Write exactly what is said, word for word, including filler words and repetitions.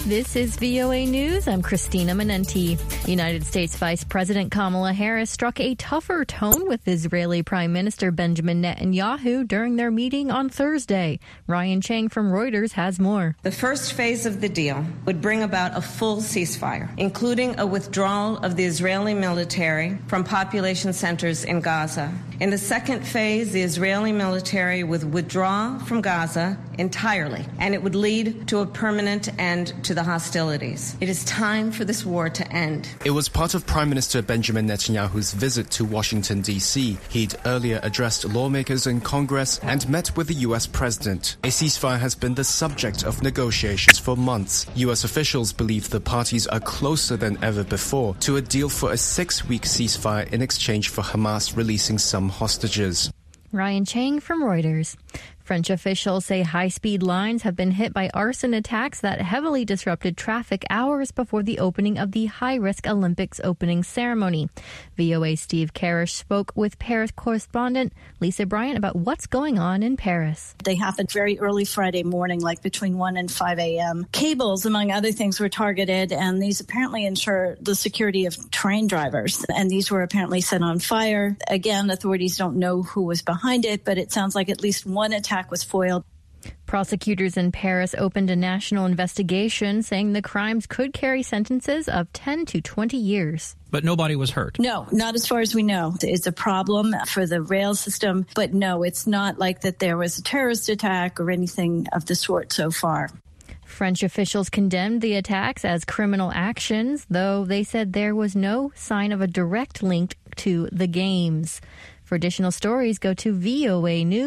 This is V O A News. I'm Christina Menenti. United States Vice President Kamala Harris struck a tougher tone with Israeli Prime Minister Benjamin Netanyahu during their meeting on Thursday. Ryan Chang from Reuters has more. The first phase of the deal would bring about a full ceasefire, including a withdrawal of the Israeli military from population centers in Gaza. In the second phase, the Israeli military would withdraw from Gaza entirely, and it would lead to a permanent end to the hostilities. It is time for this war to end. It was part of Prime Minister Benjamin Netanyahu's visit to Washington, D C He'd earlier addressed lawmakers in Congress and met with the U S president. A ceasefire has been the subject of negotiations for months. U S officials believe the parties are closer than ever before to a deal for a six-week ceasefire in exchange for Hamas releasing some hostages. Ryan Chang from Reuters. French officials say high-speed lines have been hit by arson attacks that heavily disrupted traffic hours before the opening of the high-risk Olympics opening ceremony. V O A's Steve Karish spoke with Paris correspondent Lisa Bryant about what's going on in Paris. They happened very early Friday morning, like between one and five a.m. Cables, among other things, were targeted, and these apparently ensure the security of train drivers. And these were apparently set on fire. Again, authorities don't know who was behind it, but it sounds like at least one attack was foiled. Prosecutors in Paris opened a national investigation saying the crimes could carry sentences of ten to twenty years. But nobody was hurt. No, not as far as we know. It's a problem for the rail system, but no, it's not like that there was a terrorist attack or anything of the sort so far. French officials condemned the attacks as criminal actions, though they said there was no sign of a direct link to the games. For additional stories, go to V O A News.